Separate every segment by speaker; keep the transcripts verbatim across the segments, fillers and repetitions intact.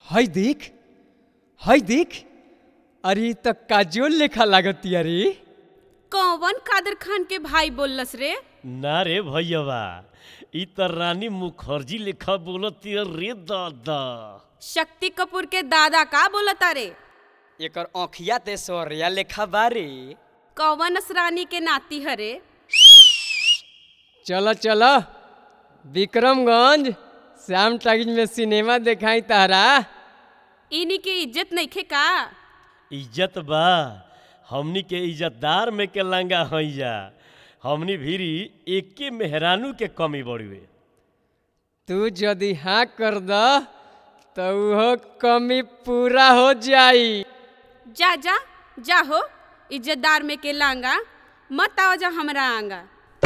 Speaker 1: हई देख हई देख अरे त काजोल लेखा लागती अरे।
Speaker 2: कौन कादर खान के भाई बोलस रे?
Speaker 3: ना रे भैया ई त रानी मुखर्जी लेखा बोलती रे दादा।
Speaker 2: शक्ति कपूर के दादा का बोलता रे?
Speaker 1: एकर आँखिया ते सोरिया लेखा बारे।
Speaker 2: कौन असरानी के नाती हरे?
Speaker 1: चलो चलो विक्रमगंज श्याम टाकीज में सिनेमा देखाई तारा।
Speaker 2: इनी के इज्जत नहीं खे का?
Speaker 3: इज्जत बा, हमनी के इज्जतदार में के लंगा हईया। हमनी भीरी एके मेहरानू के कमी बड़ुए।
Speaker 1: तू यदि हाँ कर द तो वो कमी पूरा हो जाई।
Speaker 2: जा जा जा हो इज्जतदार में के लांगा, मत आओ जा हमरा आंगा।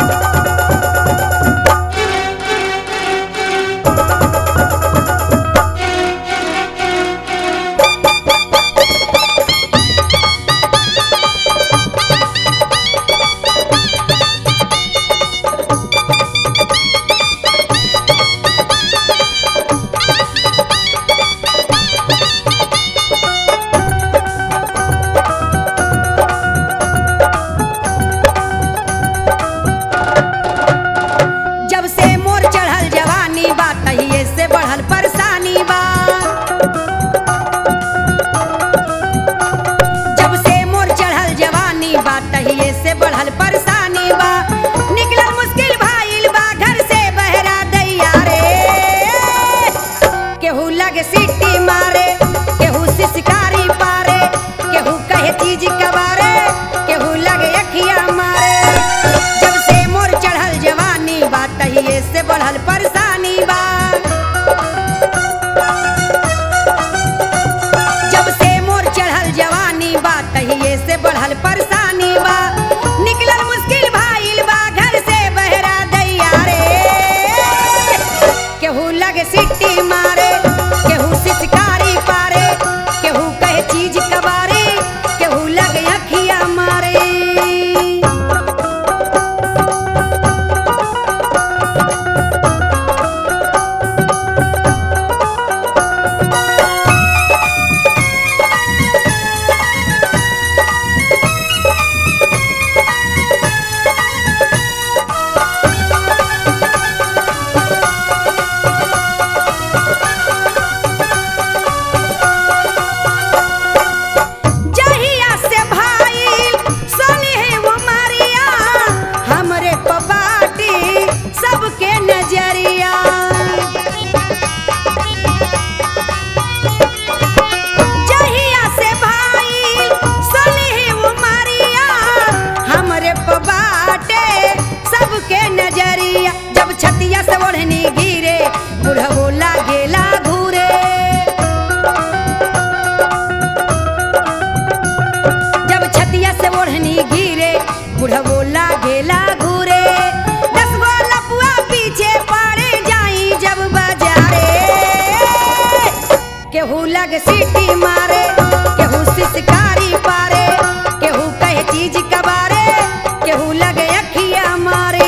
Speaker 4: सीटी मारे केहू सिसकारी पारे, केहू कहे चीज कबारे, केहू लगे अखिया मारे।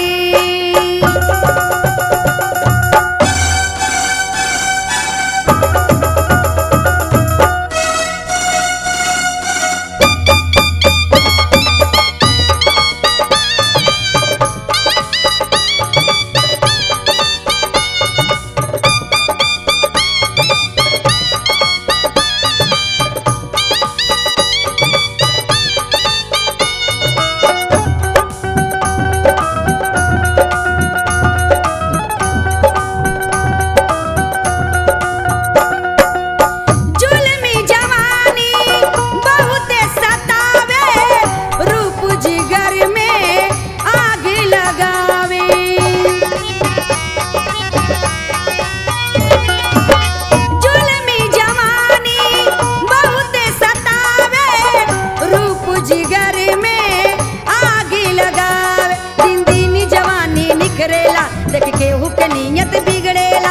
Speaker 4: देख केहू के नियत बिगड़ेला,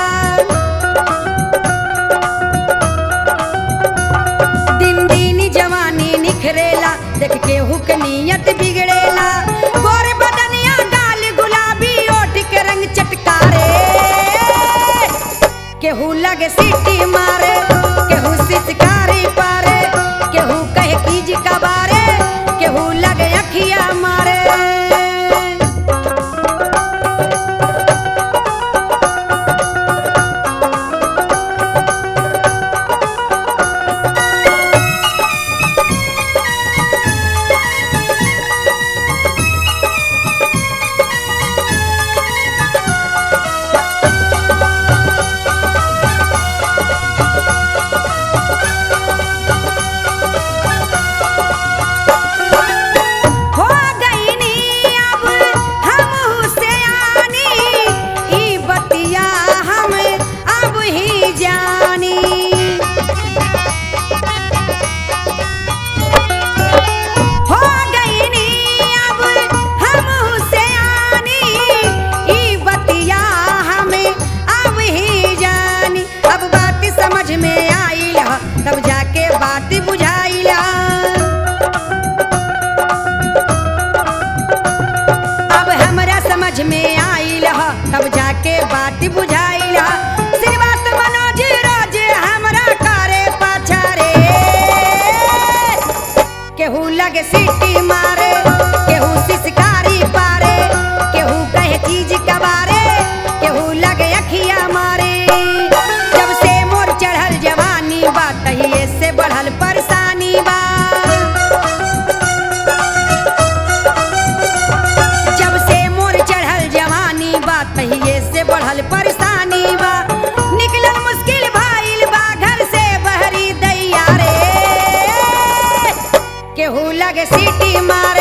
Speaker 4: दिन दिन जवानी निखरेला, देख केहू के नियत बिगड़ेला। गोरे बदनिया गाल गुलाबी, ओठ के रंग चटकारे, केहू लगे सीटी मारे। लगे सीटी मारे केहू सिसकारी पारे केहू कहे चीज कबारे केहू लगे अखिया मारे जब से मोर चढ़ल जवानी बा तहिए से बढ़ल परेशानी बा जब से मोर चढ़ल जवानी बा तहिए से बढ़ल परेशानी बा निकलल मुश्किल भाईल बा घर से बहरी दैया रे केहू लगे सीटी मारे